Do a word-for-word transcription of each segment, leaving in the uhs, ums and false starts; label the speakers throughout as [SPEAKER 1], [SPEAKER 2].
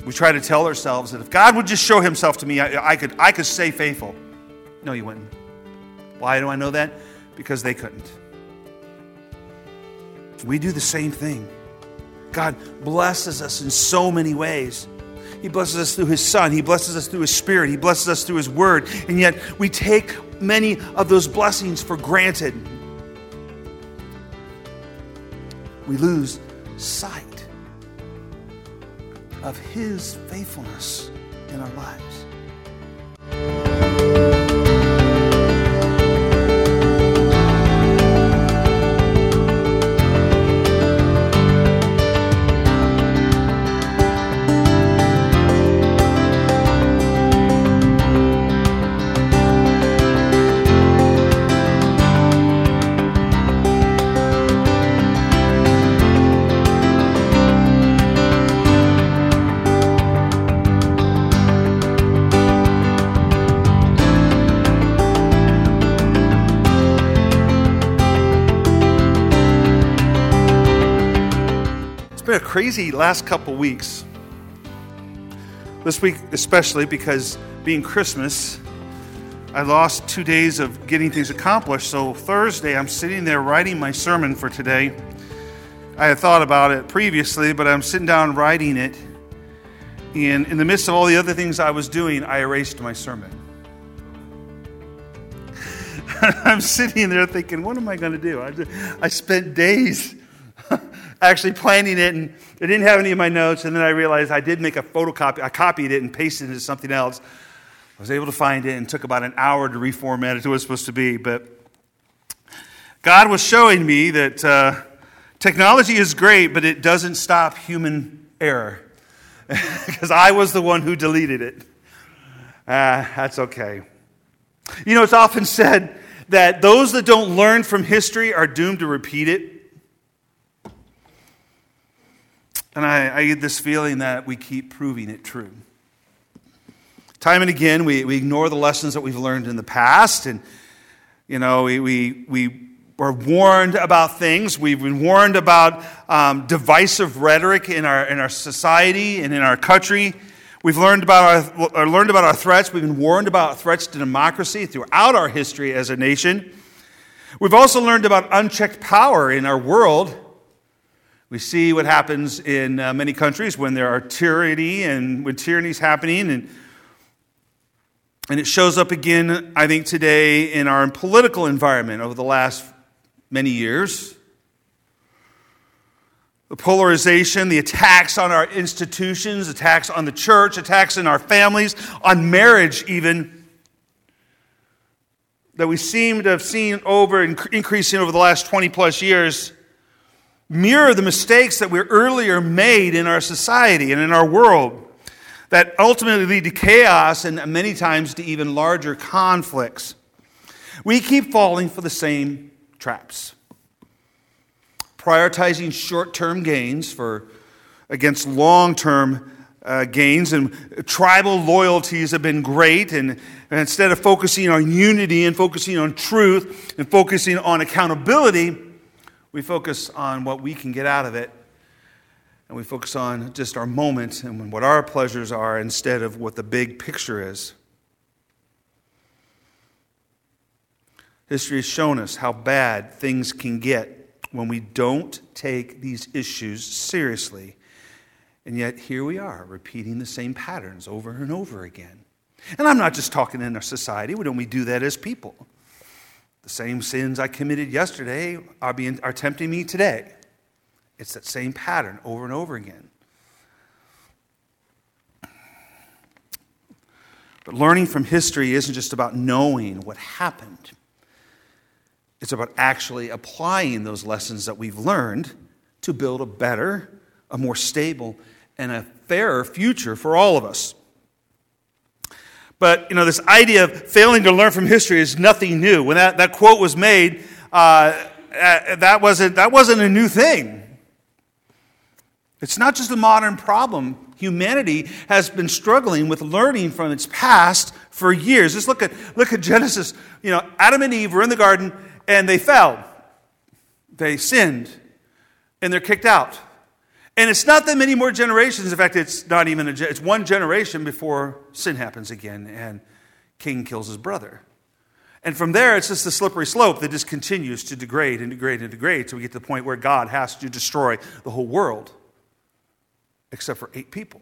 [SPEAKER 1] We try to tell ourselves that if God would just show himself to me, I, I could I could stay faithful. No, you wouldn't. Why do I know that? Because they couldn't. We do the same thing. God blesses us in so many ways. He blesses us through his Son. He blesses us through his Spirit. He blesses us through his Word. And yet we take many of those blessings for granted. We lose sight of his faithfulness in our lives. A crazy last couple weeks. This week especially, because being Christmas, I lost two days of getting things accomplished. So Thursday, I'm sitting there writing my sermon for today. I had thought about it previously, but I'm sitting down writing it. And in the midst of all the other things I was doing, I erased my sermon. I'm sitting there thinking, what am I going to do? I, just, I spent days actually planning it, and I didn't have any of my notes, and then I realized I did make a photocopy. I copied it and pasted it into something else. I was able to find it, and it took about an hour to reformat it to what it was supposed to be. But God was showing me that uh, technology is great, but it doesn't stop human error. Because I was the one who deleted it. Uh, that's okay. You know, it's often said that those that don't learn from history are doomed to repeat it. And I, I get this feeling that we keep proving it true. Time and again, we, we ignore the lessons that we've learned in the past. And, you know, we, we, we were warned about things. We've been warned about um, divisive rhetoric in our, in our society and in our country. We've learned about our, or learned about our threats. We've been warned about threats to democracy throughout our history as a nation. We've also learned about unchecked power in our world. We see what happens in uh, many countries when there are tyranny and when tyranny is happening. And, and it shows up again, I think, today in our political environment over the last many years. The polarization, the attacks on our institutions, attacks on the church, attacks in our families, on marriage even, that we seem to have seen over increasing over the last twenty plus years, mirror the mistakes that were earlier made in our society and in our world that ultimately lead to chaos and many times to even larger conflicts. We keep falling for the same traps. Prioritizing short-term gains for against long-term uh, gains, and tribal loyalties have been great, and, and instead of focusing on unity and focusing on truth and focusing on accountability, we focus on what we can get out of it, and we focus on just our moment and what our pleasures are instead of what the big picture is. History has shown us how bad things can get when we don't take these issues seriously. And yet here we are, repeating the same patterns over and over again. And I'm not just talking in our society. Don't we do that as people? The same sins I committed yesterday are, being, are tempting me today. It's that same pattern over and over again. But learning from history isn't just about knowing what happened. It's about actually applying those lessons that we've learned to build a better, a more stable, and a fairer future for all of us. But, you know, this idea of failing to learn from history is nothing new. When that, that quote was made, uh, that wasn't, that wasn't a new thing. It's not just a modern problem. Humanity has been struggling with learning from its past for years. Just look at, look at Genesis. You know, Adam and Eve were in the garden, and they fell. They sinned, and they're kicked out. And it's not that many more generations. In fact, it's not even a, it's one generation before sin happens again and Cain kills his brother. And from there, it's just a slippery slope that just continues to degrade and degrade and degrade till we get to the point where God has to destroy the whole world, except for eight people.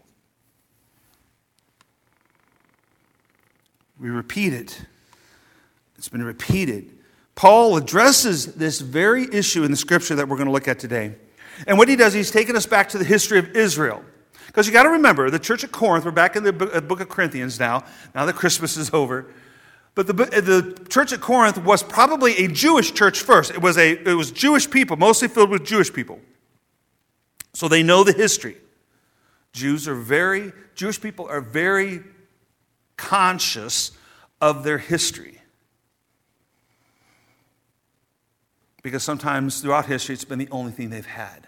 [SPEAKER 1] We repeat it. It's been repeated. Paul addresses this very issue in the scripture that we're going to look at today. And what he does, he's taken us back to the history of Israel. Because you got to remember, the church at Corinth, we're back in the book of Corinthians now, now that Christmas is over. But the, the church at Corinth was probably a Jewish church first. It was, a, it was Jewish people, mostly filled with Jewish people. So they know the history. Jews are very, Jewish people are very conscious of their history. Because sometimes throughout history, it's been the only thing they've had.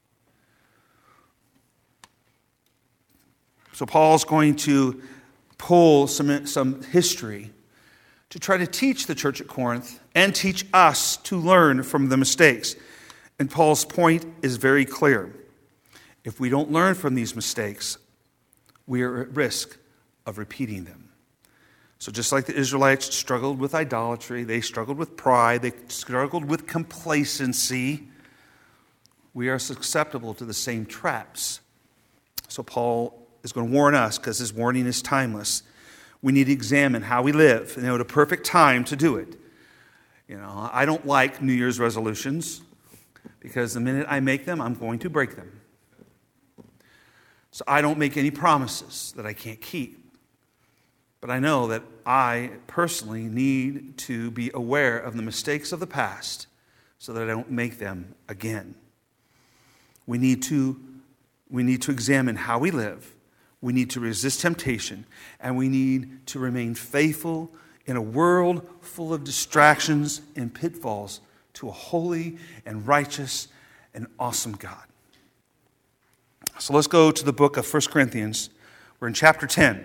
[SPEAKER 1] So Paul's going to pull some, some history to try to teach the church at Corinth and teach us to learn from the mistakes. And Paul's point is very clear. If we don't learn from these mistakes, we are at risk of repeating them. So just like the Israelites struggled with idolatry, they struggled with pride, they struggled with complacency, we are susceptible to the same traps. So Paul is going to warn us, because his warning is timeless. We need to examine how we live, and you know, at a perfect time to do it. You know, I don't like New Year's resolutions, because the minute I make them, I'm going to break them. So I don't make any promises that I can't keep. But I know that I personally need to be aware of the mistakes of the past so that I don't make them again. We need to, we need to examine how we live. We need to resist temptation. And we need to remain faithful in a world full of distractions and pitfalls to a holy and righteous and awesome God. So let's go to the book of First Corinthians. We're in chapter ten.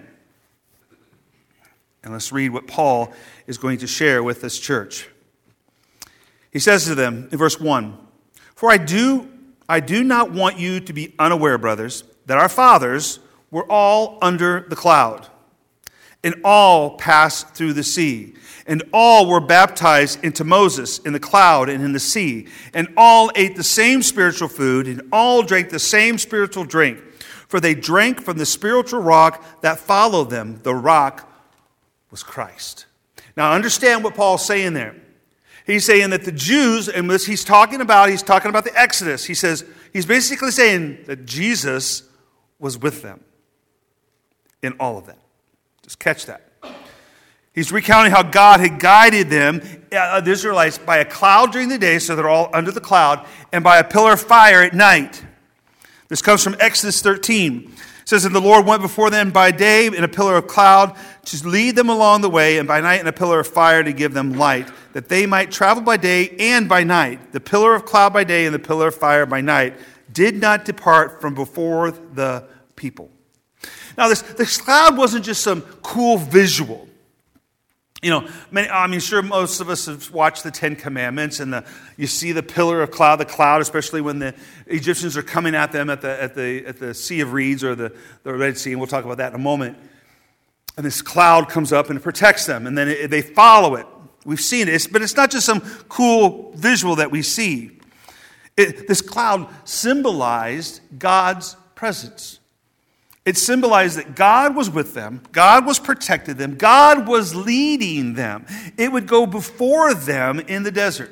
[SPEAKER 1] And let's read what Paul is going to share with this church. He says to them in verse one, For I do, I do not want you to be unaware, brothers, that our fathers were all under the cloud, and all passed through the sea, and all were baptized into Moses in the cloud and in the sea, and all ate the same spiritual food, and all drank the same spiritual drink, for they drank from the spiritual rock that followed them. The rock was Christ. Now understand what Paul's saying there. He's saying that the Jews, and this he's talking about, he's talking about the Exodus. He says, he's basically saying that Jesus was with them in all of that. Just catch that. He's recounting how God had guided them, uh, the Israelites, by a cloud during the day, so they're all under the cloud, and by a pillar of fire at night. This comes from Exodus thirteen. It says, And the Lord went before them by day in a pillar of cloud to lead them along the way, and by night in a pillar of fire to give them light, that they might travel by day and by night. The pillar of cloud by day and the pillar of fire by night did not depart from before the people. Now, this, this cloud wasn't just some cool visual. You know, many, I mean, sure, most of us have watched the Ten Commandments, and the, you see the pillar of cloud, the cloud, especially when the Egyptians are coming at them at the at the at the Sea of Reeds or the, the Red Sea, and we'll talk about that in a moment. And this cloud comes up and it protects them, and then it, they follow it. We've seen it, it's, but it's not just some cool visual that we see. It, this cloud symbolized God's presence. It symbolized that God was with them, God was protecting them, God was leading them. It would go before them in the desert.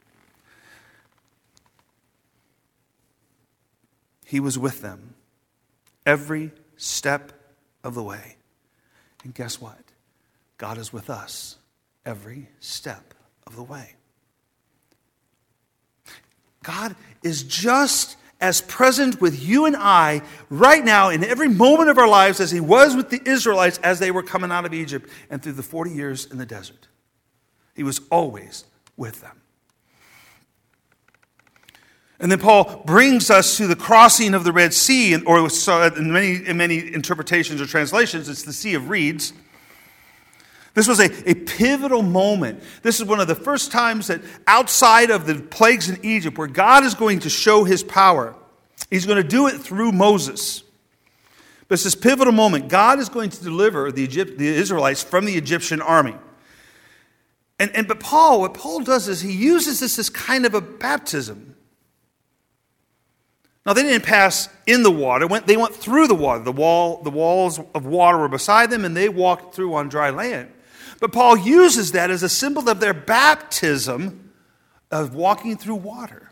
[SPEAKER 1] He was with them every step of the way. And guess what? God is with us every step of the way. God is just as present with you and I right now in every moment of our lives as he was with the Israelites as they were coming out of Egypt and through the forty years in the desert. He was always with them. And then Paul brings us to the crossing of the Red Sea, or in many, in many interpretations or translations, it's the Sea of Reeds. This was a, a pivotal moment. This is one of the first times that outside of the plagues in Egypt where God is going to show his power. He's going to do it through Moses. But it's this pivotal moment. God is going to deliver the, Egypt, the Israelites from the Egyptian army. And, and but Paul, what Paul does is he uses this as kind of a baptism. Now, they didn't pass in the water. They went through the water. The wall, the walls of water were beside them, and they walked through on dry land. But Paul uses that as a symbol of their baptism of walking through water.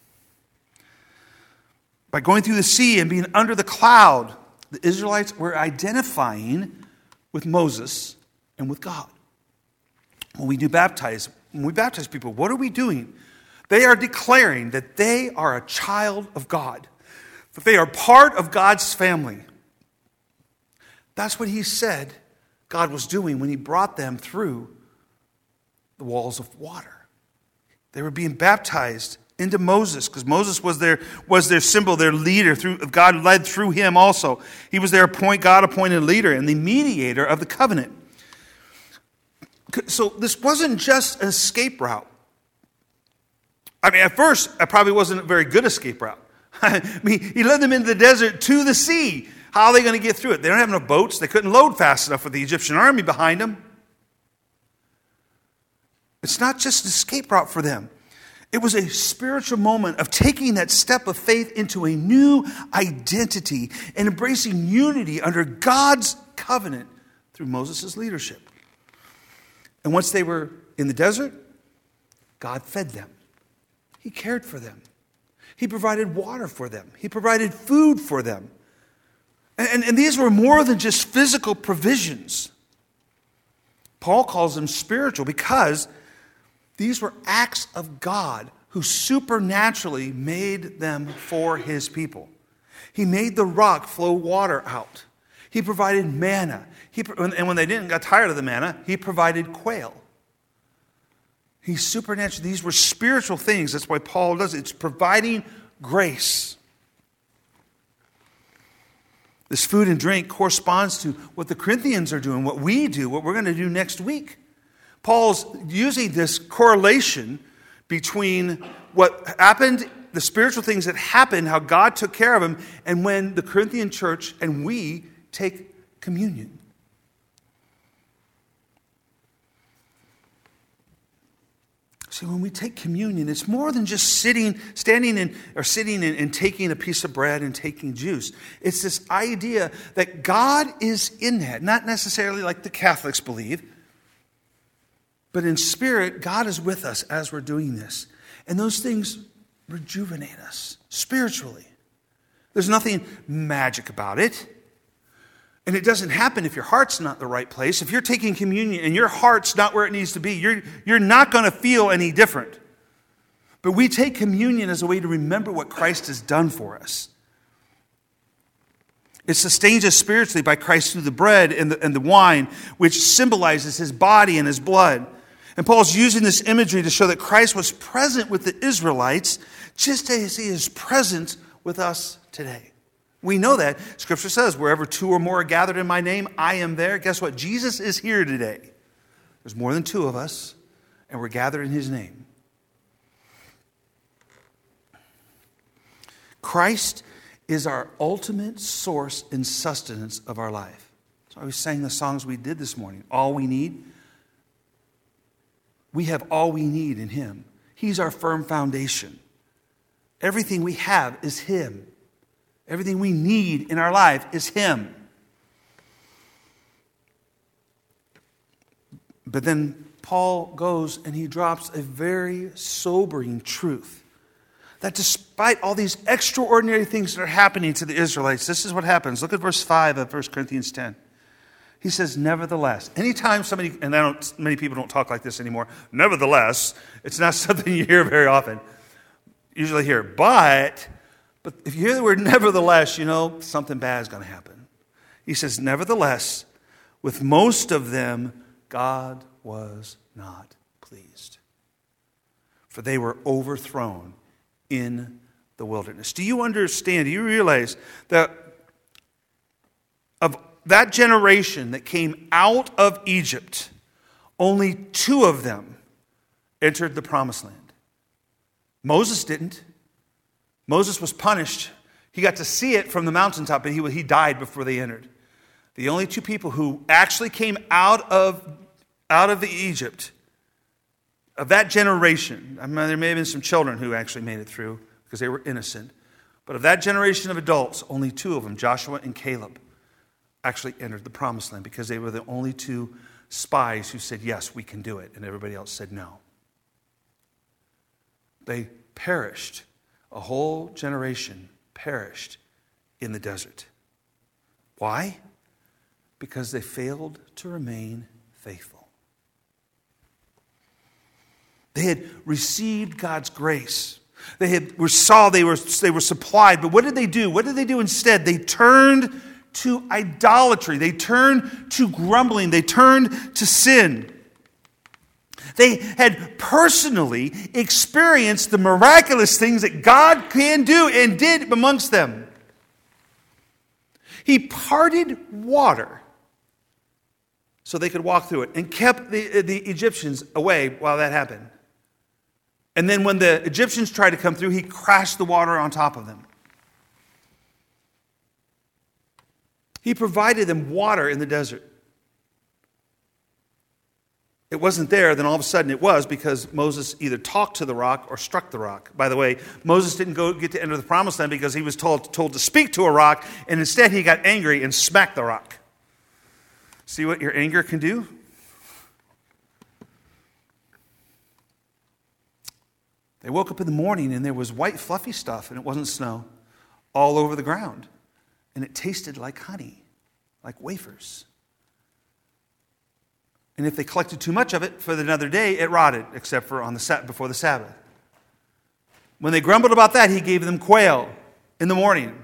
[SPEAKER 1] By going through the sea and being under the cloud, the Israelites were identifying with Moses and with God. When we do baptize, when we baptize people, what are we doing? They are declaring that they are a child of God, that they are part of God's family. That's what he said God was doing when he brought them through the walls of water. They were being baptized into Moses, because Moses was their, was their symbol, their leader. Through, God led through him also. He was their appoint, God-appointed leader and the mediator of the covenant. So this wasn't just an escape route. I mean, at first, it probably wasn't a very good escape route. I mean, he led them into the desert to the sea. How are they going to get through it? They don't have enough boats. They couldn't load fast enough with the Egyptian army behind them. It's not just an escape route for them. It was a spiritual moment of taking that step of faith into a new identity and embracing unity under God's covenant through Moses' leadership. And once they were in the desert, God fed them. He cared for them. He provided water for them. He provided food for them. And, and, and these were more than just physical provisions. Paul calls them spiritual because these were acts of God who supernaturally made them for his people. He made the rock flow water out. He provided manna. He, and when they didn't got tired of the manna, he provided quail. He's supernatural. These were spiritual things. That's why Paul does it. It's providing grace. This food and drink corresponds to what the Corinthians are doing, what we do, what we're going to do next week. Paul's using this correlation between what happened, the spiritual things that happened, how God took care of them, and when the Corinthian church and we take communion. See, when we take communion, it's more than just sitting, standing in, or sitting and, and taking a piece of bread and taking juice. It's this idea that God is in that, not necessarily like the Catholics believe, but in spirit, God is with us as we're doing this. And those things rejuvenate us spiritually. There's nothing magic about it. And it doesn't happen if your heart's not in the right place. If you're taking communion and your heart's not where it needs to be, you're, you're not going to feel any different. But we take communion as a way to remember what Christ has done for us. It sustains us spiritually by Christ through the bread and the, and the wine, which symbolizes his body and his blood. And Paul's using this imagery to show that Christ was present with the Israelites just as he is present with us today. We know that. Scripture says, wherever two or more are gathered in my name, I am there. Guess what? Jesus is here today. There's more than two of us, and we're gathered in his name. Christ is our ultimate source and sustenance of our life. So I was saying the songs we did this morning. All we need. We have all we need in him. He's our firm foundation. Everything we have is him. Everything we need in our life is him. But then Paul goes and he drops a very sobering truth. That despite all these extraordinary things that are happening to the Israelites, this is what happens. Look at verse five of First Corinthians ten. He says, nevertheless. Anytime somebody, and I don't, many people don't talk like this anymore. Nevertheless, it's not something you hear very often. Usually hear, but... But if you hear the word nevertheless, you know something bad is going to happen. He says, nevertheless, with most of them, God was not pleased. For they were overthrown in the wilderness. Do you understand? Do you realize that of that generation that came out of Egypt, only two of them entered the promised land? Moses didn't. Moses was punished. He got to see it from the mountaintop, but he, he died before they entered. The only two people who actually came out of, out of Egypt, of that generation, I mean, there may have been some children who actually made it through because they were innocent, but of that generation of adults, only two of them, Joshua and Caleb, actually entered the promised land because they were the only two spies who said, yes, we can do it, and everybody else said no. They perished. A whole generation perished in the desert. Why? Because they failed to remain faithful. They had received God's grace. They had were saw they were they were supplied, but what did they do? What did they do instead? They turned to idolatry. They turned to grumbling. They turned to sin. They had personally experienced the miraculous things that God can do and did amongst them. He parted water so they could walk through it and kept the, the Egyptians away while that happened. And then when the Egyptians tried to come through, he crashed the water on top of them. He provided them water in the desert. It wasn't there, then all of a sudden it was because Moses either talked to the rock or struck the rock. By the way, Moses didn't go get to enter the promised land because he was told, told to speak to a rock, and instead he got angry and smacked the rock. See what your anger can do? They woke up in the morning and there was white fluffy stuff, and it wasn't snow, all over the ground. And it tasted like honey, like wafers. And if they collected too much of it for another day, it rotted, except for on the before the Sabbath. When they grumbled about that, he gave them quail in the morning.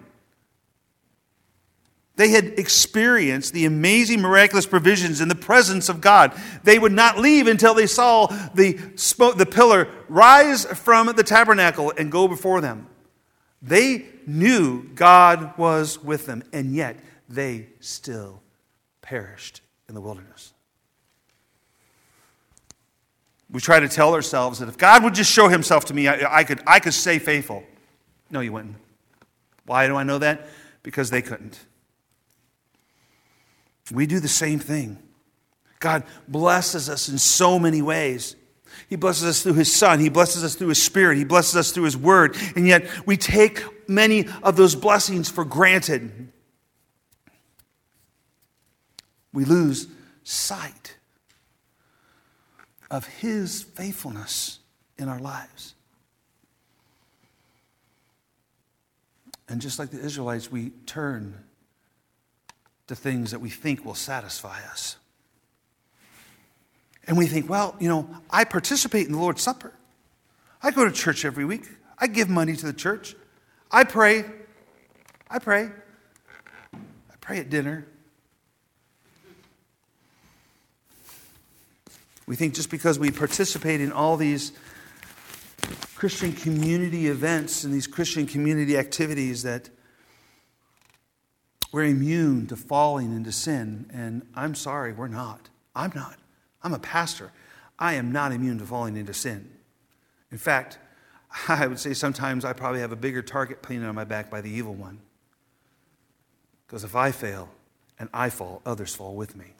[SPEAKER 1] They had experienced the amazing miraculous provisions in the presence of God. They would not leave until they saw the smoke, the pillar rise from the tabernacle and go before them. They knew God was with them, and yet they still perished in the wilderness. We try to tell ourselves that if God would just show himself to me, I, I could, I could stay faithful. No, you wouldn't. Why do I know that? Because they couldn't. We do the same thing. God blesses us in so many ways. He blesses us through his Son. He blesses us through his Spirit. He blesses us through his Word. And yet we take many of those blessings for granted. We lose sight of his faithfulness in our lives. And just like the Israelites, we turn to things that we think will satisfy us. And we think, well, you know, I participate in the Lord's Supper. I go to church every week. I give money to the church. I pray. I pray. I pray at dinner. We think just because we participate in all these Christian community events and these Christian community activities that we're immune to falling into sin. And I'm sorry, we're not. I'm not. I'm a pastor. I am not immune to falling into sin. In fact, I would say sometimes I probably have a bigger target painted on my back by the evil one. Because if I fail and I fall, others fall with me.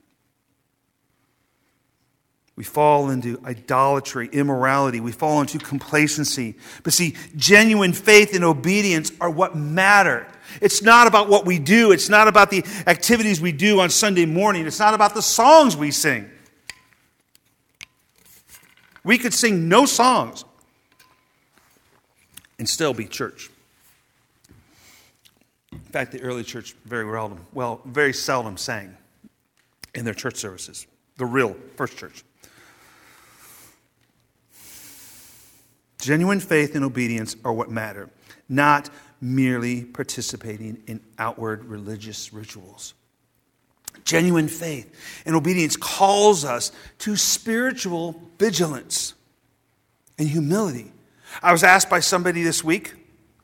[SPEAKER 1] We fall into idolatry, immorality. We fall into complacency. But see, genuine faith and obedience are what matter. It's not about what we do. It's not about the activities we do on Sunday morning. It's not about the songs we sing. We could sing no songs and still be church. In fact, the early church very seldom, well, very seldom sang in their church services. The real first church. Genuine faith and obedience are what matter, not merely participating in outward religious rituals. Genuine faith and obedience calls us to spiritual vigilance and humility. I was asked by somebody this week,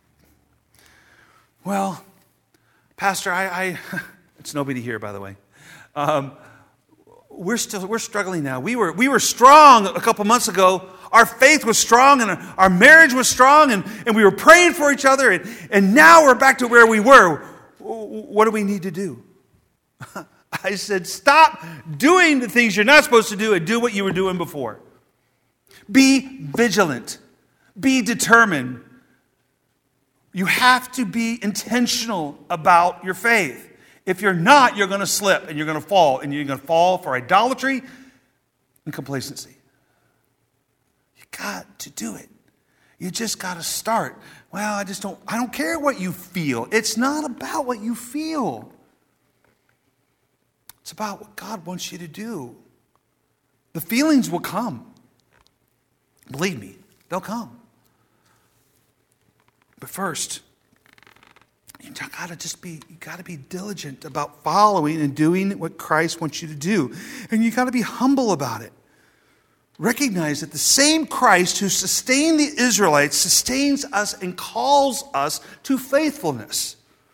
[SPEAKER 1] well, Pastor, I, I it's nobody here, by the way. Um, we're still we're struggling now. We were we were strong a couple months ago. our faith was strong and our marriage was strong and, and we were praying for each other and, and now we're back to where we were. What do we need to do? I said, stop doing the things you're not supposed to do and do what you were doing before. Be vigilant. Be determined. You have to be intentional about your faith. If you're not, you're going to slip and you're going to fall. And you're going to fall for idolatry and complacency. You got to do it. You just got to start. Well, I just don't, I don't care what you feel. It's not about what you feel. It's about what God wants you to do. The feelings will come. Believe me, they'll come. But first, you gotta just be, you gotta be diligent about following and doing what Christ wants you to do. And you gotta be humble about it. Recognize that the same Christ who sustained the Israelites sustains us and calls us to faithfulness.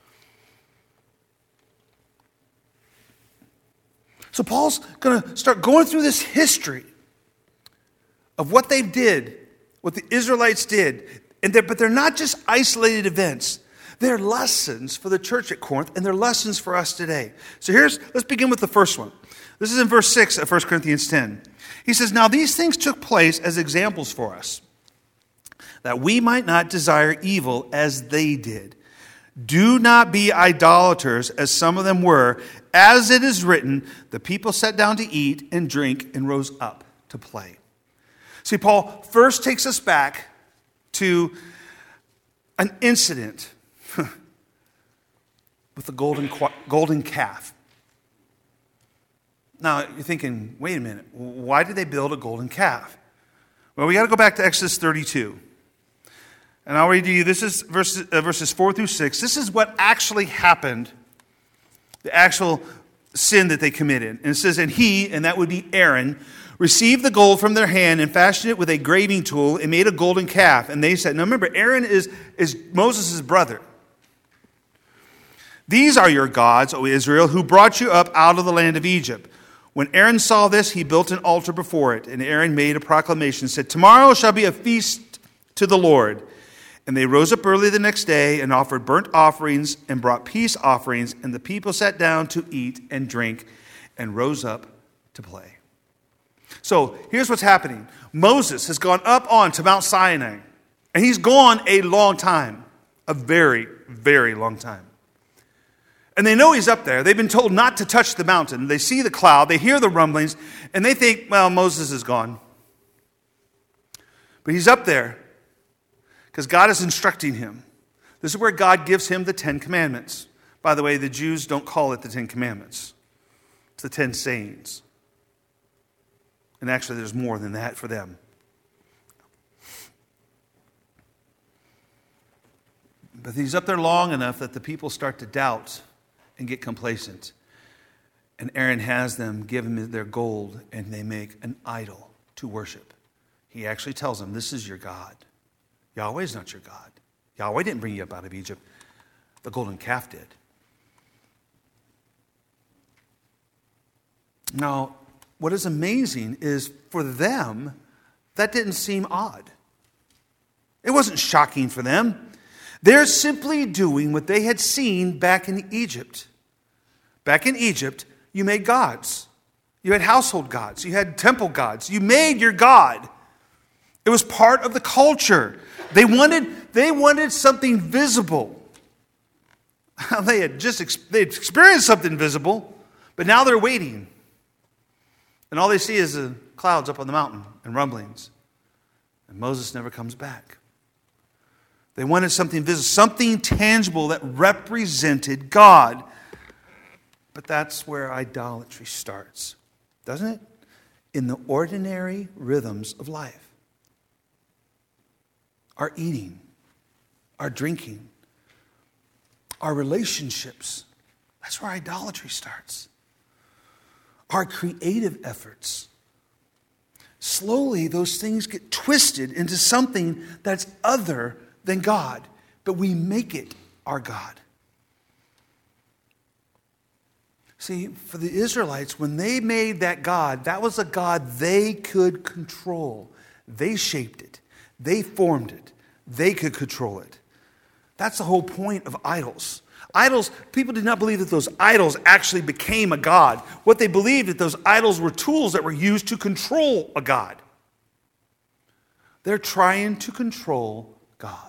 [SPEAKER 1] So Paul's going to start going through this history of what they did, what the Israelites did. And they're, but they're not just isolated events. They're lessons for the church at Corinth, and they're lessons for us today. So here's, let's begin with the first one. This is in verse six of First Corinthians ten. He says, now these things took place as examples for us, that we might not desire evil as they did. Do not be idolaters, as some of them were. As it is written, the people sat down to eat and drink and rose up to play. See, Paul first takes us back to an incident with the golden, golden calf. Now, you're thinking, wait a minute, why did they build a golden calf? Well, we got to go back to Exodus thirty-two. And I'll read to you, this is verses, uh, verses four through six. This is what actually happened, the actual sin that they committed. And it says, and he, and that would be Aaron, received the gold from their hand and fashioned it with a graving tool and made a golden calf. And they said, now remember, Aaron is, is Moses' brother. These are your gods, O Israel, who brought you up out of the land of Egypt. When Aaron saw this, he built an altar before it. And Aaron made a proclamation, said, tomorrow shall be a feast to the Lord. And they rose up early the next day and offered burnt offerings and brought peace offerings. And the people sat down to eat and drink and rose up to play. So here's what's happening. Moses has gone up on to Mount Sinai. And he's gone a long time. A very, very long time. And they know he's up there. They've been told not to touch the mountain. They see the cloud. They hear the rumblings. And they think, well, Moses is gone. But he's up there because God is instructing him. This is where God gives him the Ten Commandments. By the way, the Jews don't call it the Ten Commandments. It's the Ten Sayings. And actually, there's more than that for them. But he's up there long enough that the people start to doubt and get complacent. And Aaron has them give him their gold, and they make an idol to worship. He actually tells them, this is your God. Yahweh's not your God. Yahweh didn't bring you up out of Egypt. The golden calf did. Now, what is amazing is for them, that didn't seem odd. It wasn't shocking for them. They're simply doing what they had seen back in Egypt. Back in Egypt, you made gods. You had household gods. You had temple gods. You made your God. It was part of the culture. They wanted, they wanted something visible. They had just they had experienced something visible, but now they're waiting. And all they see is the clouds up on the mountain and rumblings. And Moses never comes back. They wanted something visible, something tangible that represented God. But that's where idolatry starts, doesn't it? In the ordinary rhythms of life. Our eating, our drinking, our relationships. That's where idolatry starts. Our creative efforts. Slowly, those things get twisted into something that's other than God, but we make it our God. See, for the Israelites, when they made that God, that was a God they could control. They shaped it. They formed it. They could control it. That's the whole point of idols. Idols, people did not believe that those idols actually became a god. What they believed that those idols were tools that were used to control a god. They're trying to control God.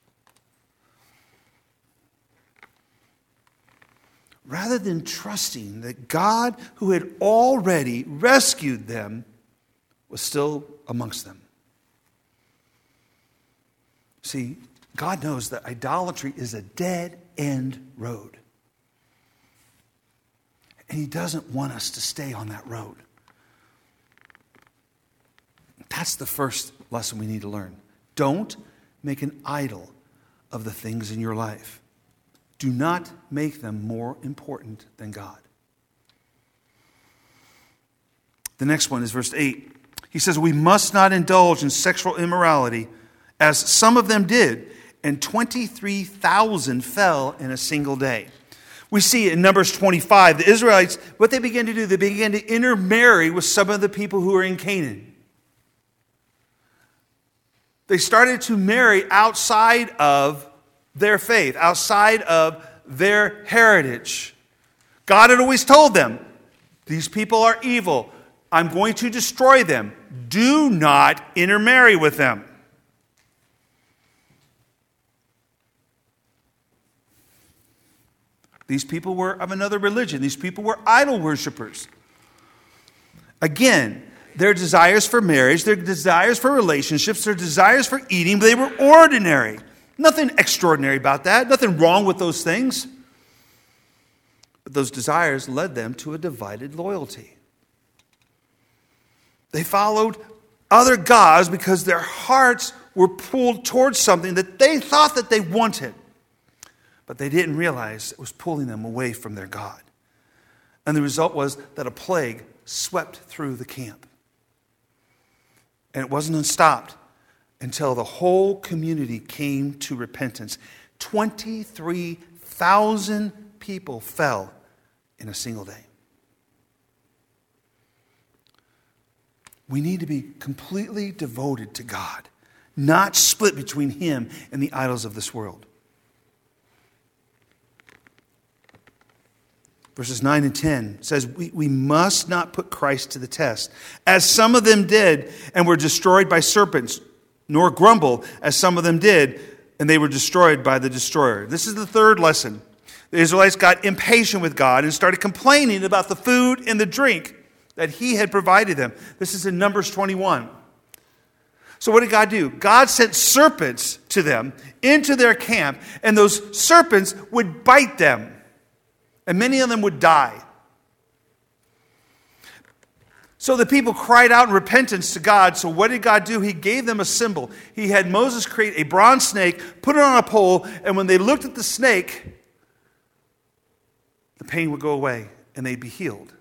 [SPEAKER 1] Rather than trusting that God, who had already rescued them, was still amongst them. See, God knows that idolatry is a dead-end road. And He doesn't want us to stay on that road. That's the first lesson we need to learn. Don't make an idol of the things in your life. Do not make them more important than God. The next one is verse eight. He says, we must not indulge in sexual immorality, as some of them did, and twenty-three thousand fell in a single day. We see in Numbers twenty-five, the Israelites, what they began to do, they began to intermarry with some of the people who were in Canaan. They started to marry outside of their faith, outside of their heritage. God had always told them, these people are evil. I'm going to destroy them. Do not intermarry with them. These people were of another religion. These people were idol worshipers. Again, their desires for marriage, their desires for relationships, their desires for eating, they were ordinary. Nothing extraordinary about that. Nothing wrong with those things. But those desires led them to a divided loyalty. They followed other gods because their hearts were pulled towards something that they thought that they wanted. But they didn't realize it was pulling them away from their God. And the result was that a plague swept through the camp. And it wasn't unstopped until the whole community came to repentance. twenty-three thousand people fell in a single day. We need to be completely devoted to God, not split between Him and the idols of this world. Verses nine and ten says, we, we must not put Christ to the test, as some of them did and were destroyed by serpents, nor grumble, as some of them did, and they were destroyed by the destroyer. This is the third lesson. The Israelites got impatient with God and started complaining about the food and the drink that He had provided them. This is in Numbers twenty-one. So what did God do? God sent serpents to them into their camp, and those serpents would bite them. And many of them would die. So the people cried out in repentance to God. So what did God do? He gave them a symbol. He had Moses create a bronze snake, put it on a pole, and when they looked at the snake, the pain would go away and they'd be healed.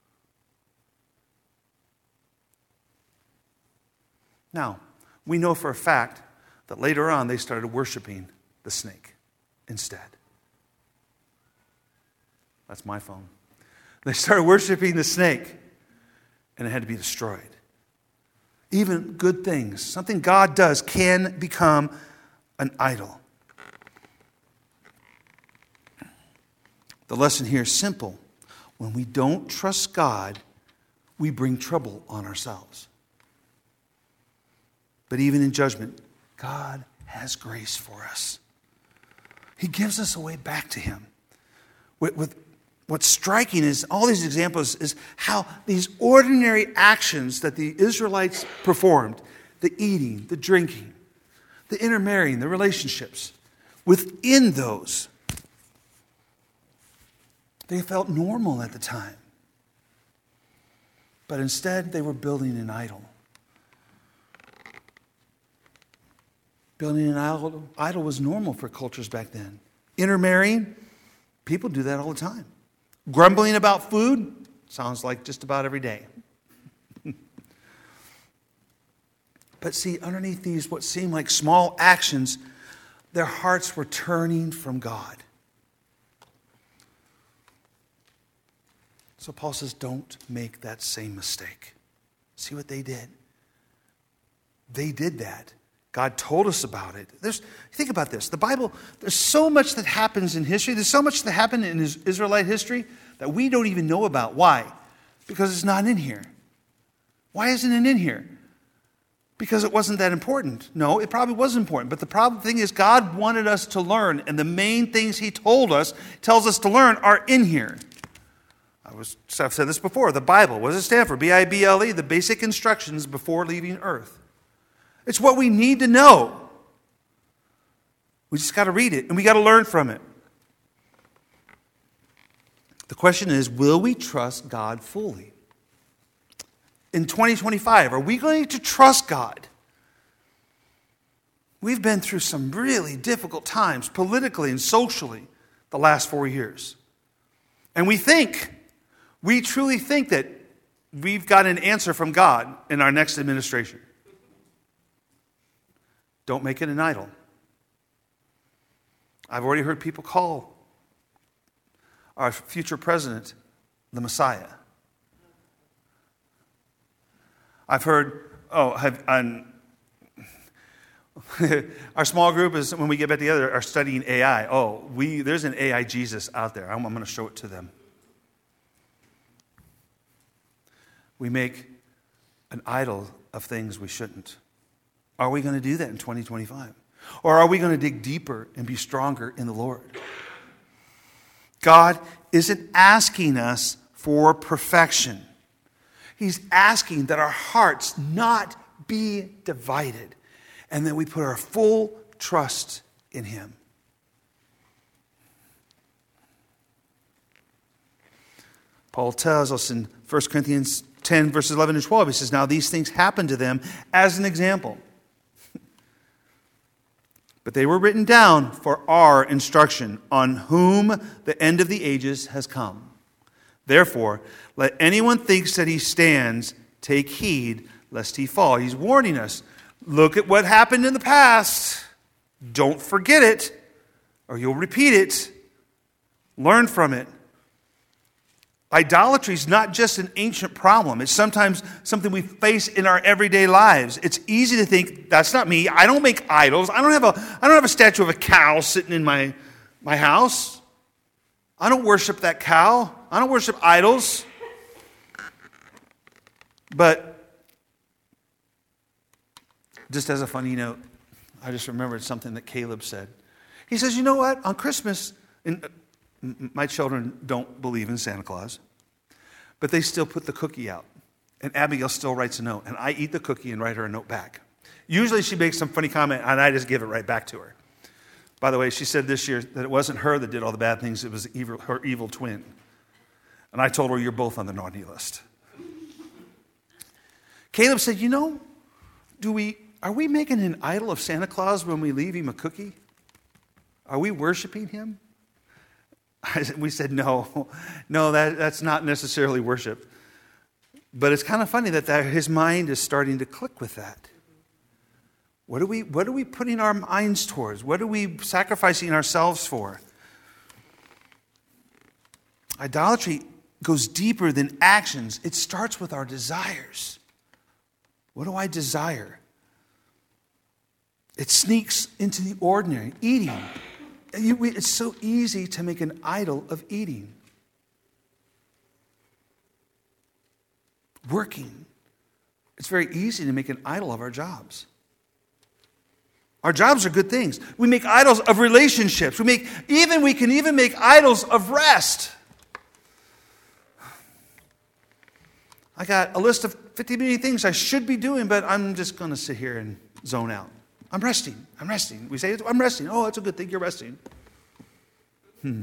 [SPEAKER 1] Now, we know for a fact that later on they started worshiping the snake instead. That's my phone. They started worshiping the snake, and it had to be destroyed. Even good things, something God does, can become an idol. The lesson here is simple. When we don't trust God, we bring trouble on ourselves. But even in judgment, God has grace for us. He gives us a way back to Him. With, with What's striking is all these examples is how these ordinary actions that the Israelites performed, the eating, the drinking, the intermarrying, the relationships, within those, they felt normal at the time. But instead, they were building an idol. Building an idol, idol was normal for cultures back then. Intermarrying, people do that all the time. Grumbling about food sounds like just about every day. But see, underneath these, what seemed like small actions, their hearts were turning from God. So Paul says, don't make that same mistake. See what they did? They did that. God told us about it. There's, think about this. The Bible, there's so much that happens in history. There's so much that happened in Israelite history that we don't even know about. Why? Because it's not in here. Why isn't it in here? Because it wasn't that important. No, it probably was important. But the problem thing is God wanted us to learn, and the main things he told us, tells us to learn, are in here. I was, I've said this before. The Bible, what does it stand for? B I B L E, the basic instructions before leaving earth. It's what we need to know. We just got to read it, and we got to learn from it. The question is, will we trust God fully? In twenty twenty-five, are we going to trust God? We've been through some really difficult times, politically and socially, the last four years. And we think, we truly think that we've got an answer from God in our next administration. Don't make it an idol. I've already heard people call our future president the Messiah. I've heard, oh, have, um, our small group is, when we get back together, are studying A I. Oh, we there's an A I Jesus out there. I'm, I'm going to show it to them. We make an idol of things we shouldn't. Are we going to do that in twenty twenty-five? Or are we going to dig deeper and be stronger in the Lord? God isn't asking us for perfection. He's asking that our hearts not be divided and that we put our full trust in him. Paul tells us in First Corinthians ten, verses eleven and twelve, he says, now these things happened to them as an example. But they were written down for our instruction, on whom the end of the ages has come. Therefore, let anyone thinks that he stands take heed lest he fall. He's warning us. Look at what happened in the past. Don't forget it, or you'll repeat it. Learn from it. Idolatry is not just an ancient problem. It's sometimes something we face in our everyday lives. It's easy to think, that's not me. I don't make idols. I don't have a, I don't have a statue of a cow sitting in my, my house. I don't worship that cow. I don't worship idols. But just as a funny note, I just remembered something that Caleb said. He says, you know what? On Christmas, and my children don't believe in Santa Claus, but they still put the cookie out. And Abigail still writes a note. And I eat the cookie and write her a note back. Usually she makes some funny comment, and I just give it right back to her. By the way, she said this year that it wasn't her that did all the bad things. It was evil, her evil twin. And I told her, you're both on the naughty list. Caleb said, you know, do we are we making an idol of Santa Claus when we leave him a cookie? Are we worshiping him? We said, no, no, that, that's not necessarily worship. But it's kind of funny that, that his mind is starting to click with that. What are we, what are we putting our minds towards? What are we sacrificing ourselves for? Idolatry goes deeper than actions. It starts with our desires. What do I desire? It sneaks into the ordinary, eating. It's so easy to make an idol of eating. Working. It's very easy to make an idol of our jobs. Our jobs are good things. We make idols of relationships. We make even we can even make idols of rest. I got a list of fifty million things I should be doing, but I'm just going to sit here and zone out. I'm resting. I'm resting. We say, I'm resting. Oh, that's a good thing. You're resting. Hmm.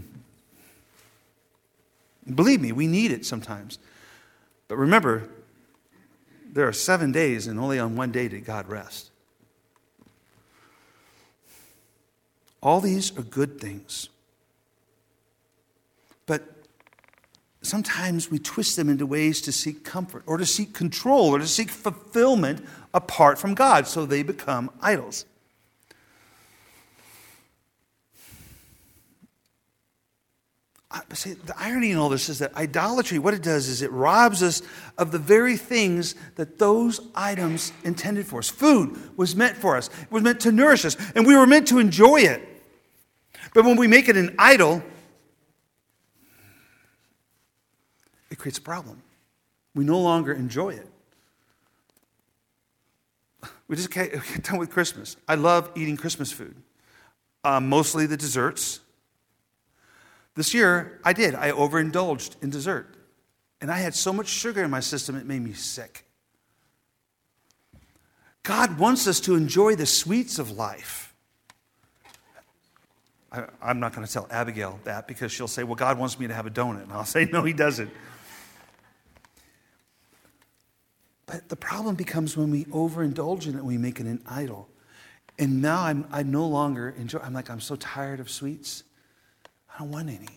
[SPEAKER 1] Believe me, we need it sometimes. But remember, there are seven days, and only on one day did God rest. All these are good things. But sometimes we twist them into ways to seek comfort or to seek control or to seek fulfillment apart from God, so they become idols. But see, the irony in all this is that idolatry, what it does is it robs us of the very things that those items intended for us. Food was meant for us. It was meant to nourish us, and we were meant to enjoy it. But when we make it an idol, it creates a problem. We no longer enjoy it. We just get done with Christmas. I love eating Christmas food, uh, mostly the desserts. This year, I did. I overindulged in dessert. And I had so much sugar in my system, it made me sick. God wants us to enjoy the sweets of life. I, I'm not going to tell Abigail that because she'll say, well, God wants me to have a donut. And I'll say, no, he doesn't. But the problem becomes when we overindulge in it, we make it an idol. And now I'm, I no longer enjoy. I'm like, I'm so tired of sweets. I don't want any.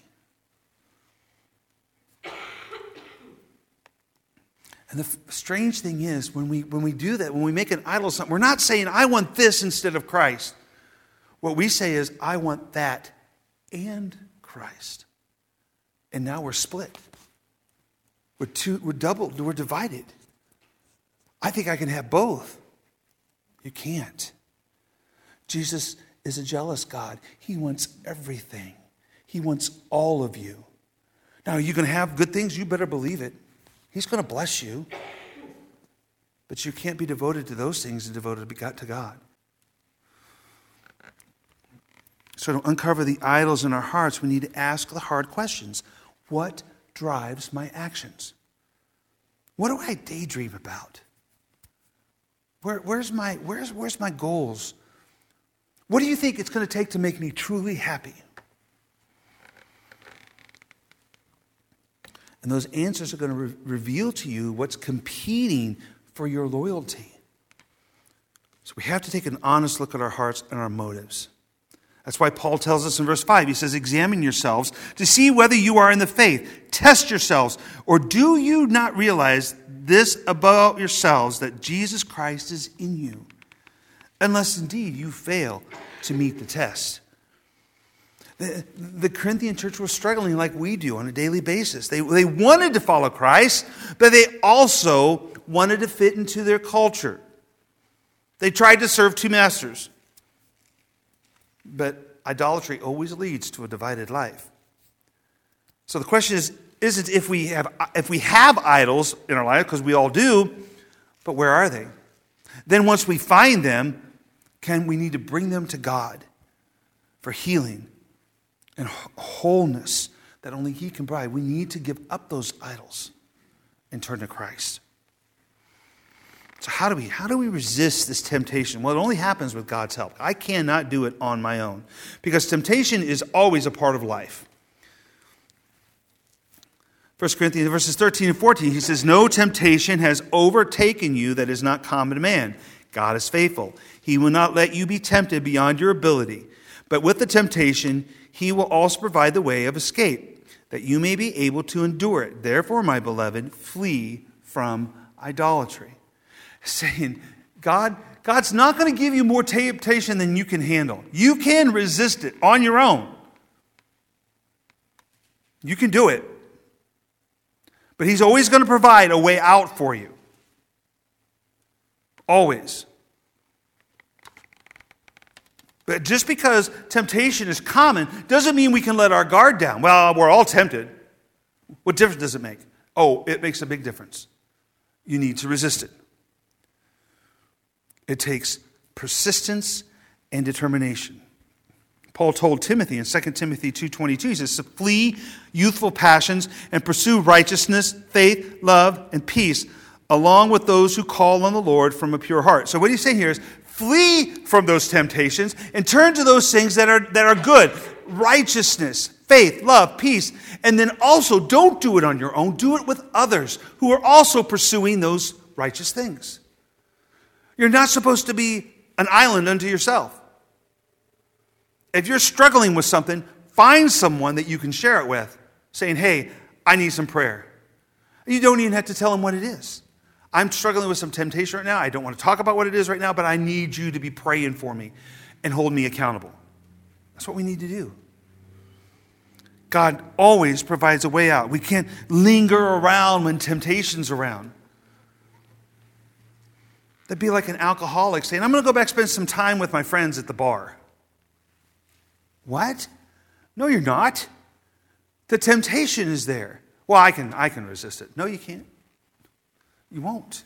[SPEAKER 1] And the f- strange thing is, when we when we do that, when we make an idol of something, we're not saying, I want this instead of Christ. What we say is, I want that and Christ. And now we're split. We're two, we're doubled, we're divided. I think I can have both. You can't. Jesus is a jealous God. He wants everything. He wants all of you. Now, are you going to have good things? You better believe it. He's going to bless you. But you can't be devoted to those things and devoted to God. So to uncover the idols in our hearts, we need to ask the hard questions. What drives my actions? What do I daydream about? Where, where's my, where's, where's my goals? What do you think it's going to take to make me truly happy? And those answers are going to re- reveal to you what's competing for your loyalty. So we have to take an honest look at our hearts and our motives. That's why Paul tells us in verse five, he says, examine yourselves to see whether you are in the faith. Test yourselves. Or do you not realize this about yourselves, that Jesus Christ is in you? Unless indeed you fail to meet the test. The, the Corinthian church was struggling like we do on a daily basis. They, they wanted to follow Christ, but they also wanted to fit into their culture. They tried to serve two masters. But idolatry always leads to a divided life. So the question is, isn't if we have if we have idols in our life, because we all do, but where are they? Then once we find them, can we need to bring them to God for healing and wholeness that only He can provide. We need to give up those idols and turn to Christ. So how do we how do we resist this temptation? Well, it only happens with God's help. I cannot do it on my own because temptation is always a part of life. First Corinthians verses thirteen and fourteen, he says, no temptation has overtaken you that is not common to man. God is faithful. He will not let you be tempted beyond your ability. But with the temptation, He will also provide the way of escape, that you may be able to endure it. Therefore, my beloved, flee from idolatry. Saying, God, God's not going to give you more temptation than you can handle. You can resist it on your own. You can do it. But He's always going to provide a way out for you. Always. But just because temptation is common doesn't mean we can let our guard down. Well, we're all tempted. What difference does it make? Oh, it makes a big difference. You need to resist it. It takes persistence and determination. Paul told Timothy in Second Timothy two twenty-two, he says, flee youthful passions and pursue righteousness, faith, love, and peace, along with those who call on the Lord from a pure heart. So what he's saying here is, flee from those temptations and turn to those things that are, that are good. Righteousness, faith, love, peace. And then also, don't do it on your own. Do it with others who are also pursuing those righteous things. You're not supposed to be an island unto yourself. If you're struggling with something, find someone that you can share it with, saying, hey, I need some prayer. You don't even have to tell them what it is. I'm struggling with some temptation right now. I don't want to talk about what it is right now, but I need you to be praying for me and hold me accountable. That's what we need to do. God always provides a way out. We can't linger around when temptation's around. That'd be like an alcoholic saying, I'm going to go back and spend some time with my friends at the bar. What? No, you're not. The temptation is there. Well, I can, I can resist it. No, you can't. You won't.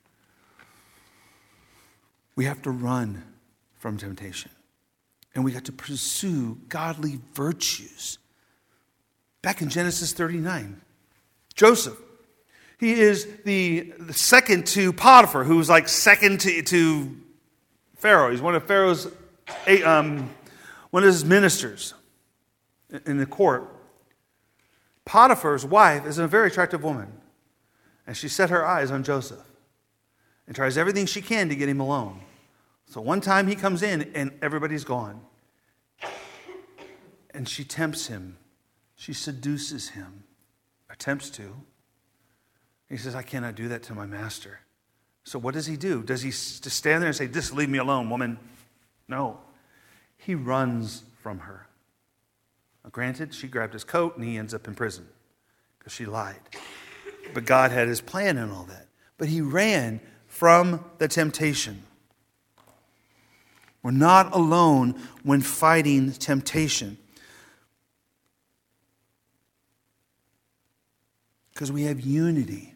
[SPEAKER 1] We have to run from temptation. And we got to pursue godly virtues. Back in Genesis thirty-nine, Joseph, he is the, the second to Potiphar, who's like second to, to Pharaoh. He's one of Pharaoh's, um, one of his ministers in the court. Potiphar's wife is a very attractive woman. And she set her eyes on Joseph and tries everything she can to get him alone. So one time he comes in and everybody's gone. And she tempts him. She seduces him. Attempts to. He says, I cannot do that to my master. So what does he do? Does he just stand there and say, just leave me alone, woman? No. He runs from her. Now, granted, she grabbed his coat and he ends up in prison because she lied. But God had his plan in all that. But he ran from the temptation. We're not alone when fighting temptation. Because we have unity.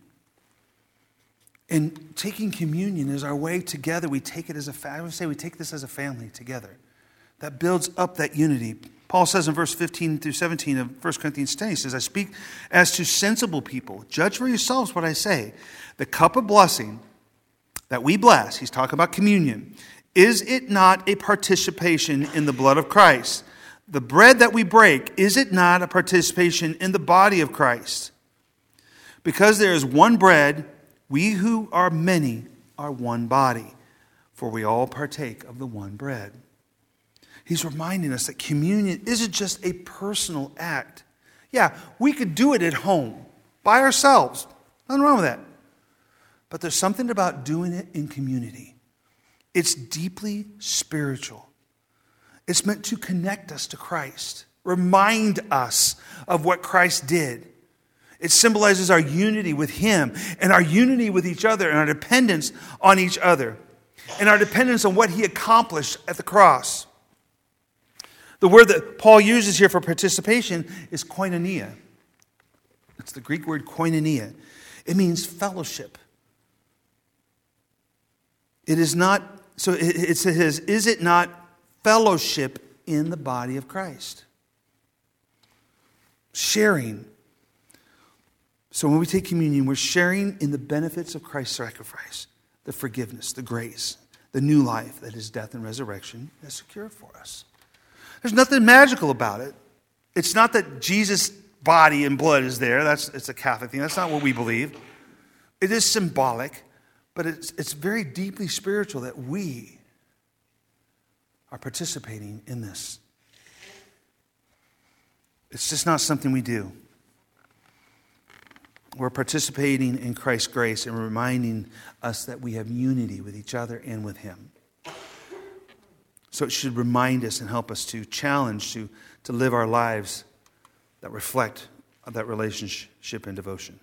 [SPEAKER 1] And taking communion is our way together. We take it as a family. I would say we take this as a family together. That builds up that unity. Paul says in verse fifteen through seventeen of First Corinthians ten, he says, I speak as to sensible people. Judge for yourselves what I say. The cup of blessing that we bless, he's talking about communion, is it not a participation in the blood of Christ? The bread that we break, is it not a participation in the body of Christ? Because there is one bread, we who are many are one body, for we all partake of the one bread. He's reminding us that communion isn't just a personal act. Yeah, we could do it at home, by ourselves. Nothing wrong with that. But there's something about doing it in community. It's deeply spiritual. It's meant to connect us to Christ, remind us of what Christ did. It symbolizes our unity with Him and our unity with each other and our dependence on each other and our dependence on what He accomplished at the cross. The word that Paul uses here for participation is koinonia. It's the Greek word koinonia. It means fellowship. It is not, so it says, is it not fellowship in the body of Christ? Sharing. So when we take communion, we're sharing in the benefits of Christ's sacrifice, the forgiveness, the grace, the new life that His death and resurrection has secured for us. There's nothing magical about it. It's not that Jesus' body and blood is there. That's it's a Catholic thing. That's not what we believe. It is symbolic, but it's it's very deeply spiritual that we are participating in this. It's just not something we do. We're participating in Christ's grace and reminding us that we have unity with each other and with Him. So it should remind us and help us to challenge, to, to live our lives that reflect that relationship and devotion.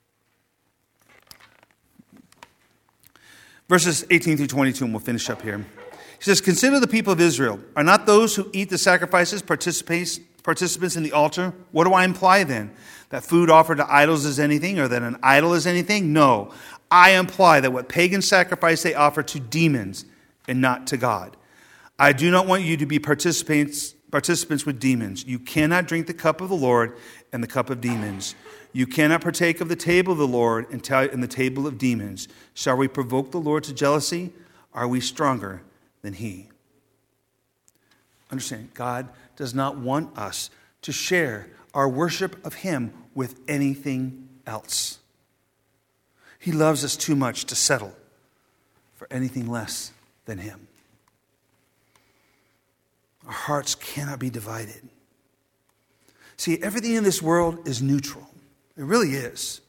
[SPEAKER 1] Verses eighteen through twenty-two, and we'll finish up here. He says, consider the people of Israel. Are not those who eat the sacrifices participants participants in the altar? What do I imply then? That food offered to idols is anything, or that an idol is anything? No. I imply that what pagan sacrifice they offer to demons and not to God. I do not want you to be participants participants with demons. You cannot drink the cup of the Lord and the cup of demons. You cannot partake of the table of the Lord and the table of demons. Shall we provoke the Lord to jealousy? Are we stronger than He? Understand, God does not want us to share our worship of Him with anything else. He loves us too much to settle for anything less than Him. Our hearts cannot be divided. See, everything in this world is neutral. It really is.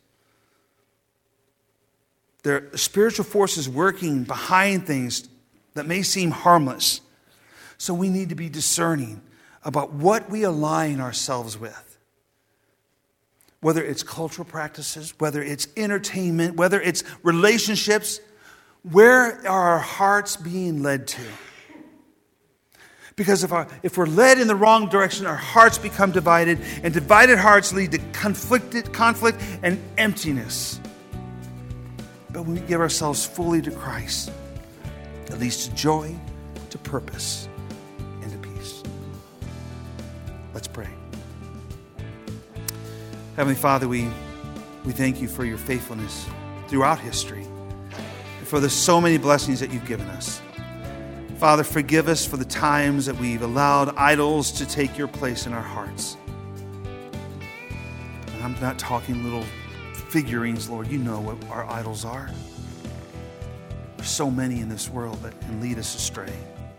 [SPEAKER 1] There are spiritual forces working behind things that may seem harmless. So we need to be discerning about what we align ourselves with. whether it's cultural practices, whether it's entertainment, whether it's relationships, where are our hearts being led to? Because if, our, if we're led in the wrong direction, our hearts become divided, and divided hearts lead to conflicted, conflict and emptiness. But when we give ourselves fully to Christ, it leads to joy, to purpose, and to peace. Let's pray. Heavenly Father, we, we thank you for your faithfulness throughout history, and for the so many blessings that you've given us. Father, forgive us for the times that we've allowed idols to take your place in our hearts. And I'm not talking little figurines, Lord. You know what our idols are. There's so many in this world that can lead us astray.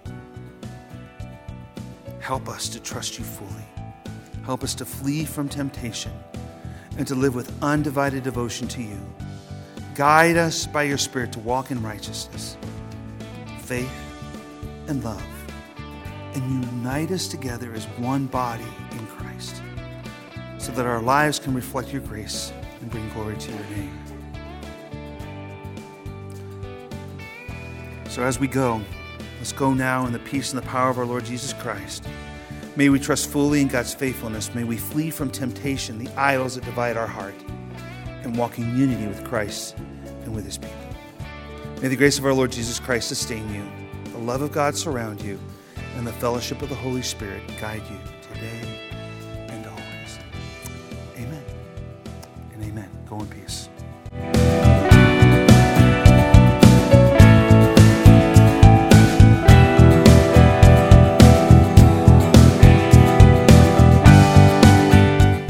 [SPEAKER 1] Help us to trust you fully. Help us to flee from temptation and to live with undivided devotion to you. Guide us by your Spirit to walk in righteousness, faith, and love, and unite us together as one body in Christ, so that our lives can reflect your grace and bring glory to your name. So as we go, let's go now in the peace and the power of our Lord Jesus Christ. May we trust fully in God's faithfulness. May we flee from temptation, the idols that divide our heart, and walk in unity with Christ and with his people. May the grace of our Lord Jesus Christ sustain you, the love of God surround you, and the fellowship of the Holy Spirit guide you today